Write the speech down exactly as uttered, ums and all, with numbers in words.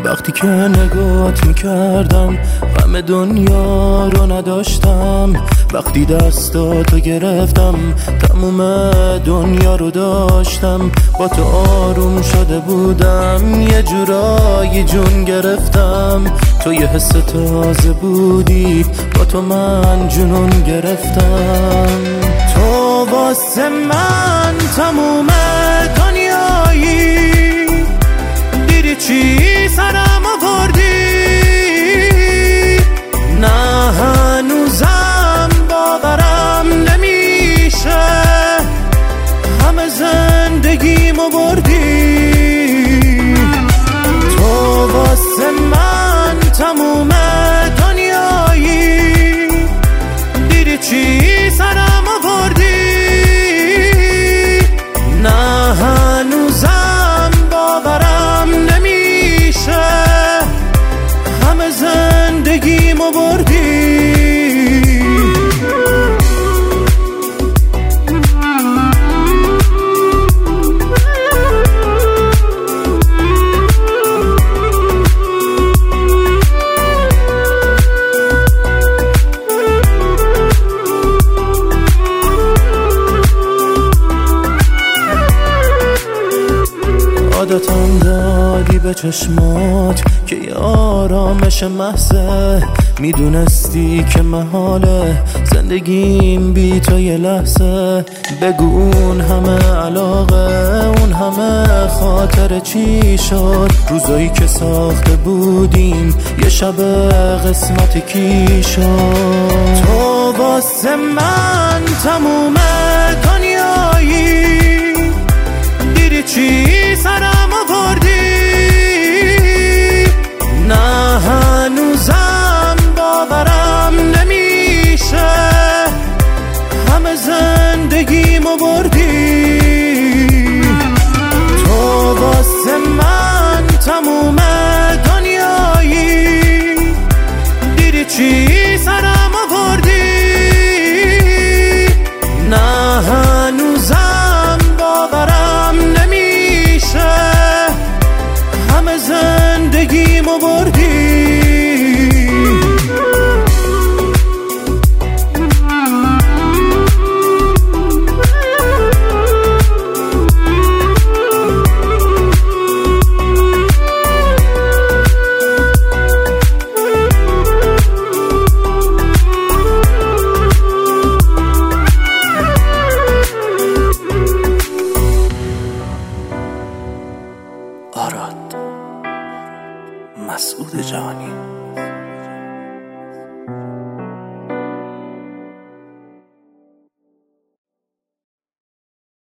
وقتی که نگات میکردم غم دنیا رو نداشتم، وقتی دستاتو گرفتم تموم دنیا رو داشتم. با تو آروم شده بودم، یه جورایی جون گرفتم. تو یه حس تازه بودی، با تو من جنون گرفتم. تو واسه من تموم دنیایی، دیدی چی سرم آوردی؟ نه هنوزم باورم نمیشه همه زندگیمو بردی. تو واسه من تموم دنیایی، دیدی چی سرم آوردی؟ نه هنوزم باورم نمیشه همه زندگیمو بردی. عادتم دادی به چشمات که یه آرامش محضه، میدونستی که محاله زندگیم بی تو یه لحظه. بگو اون همه علاقه، اون همه خاطر چی شد؟ روزایی که ساخته بودیم یه شب قسمت کی شد؟ تو واسه من تموم دنیایی، دیدی چی سرم آوردی؟ نه هنوزم باورم نمیشه همه زندگیمو بردی. تو واسه من تموم دنیایی، دیدی چی سرم آوردی؟ نه هنوزم باورم نمیشه همه زندگیمو بردی. آراد مسعود جهانی.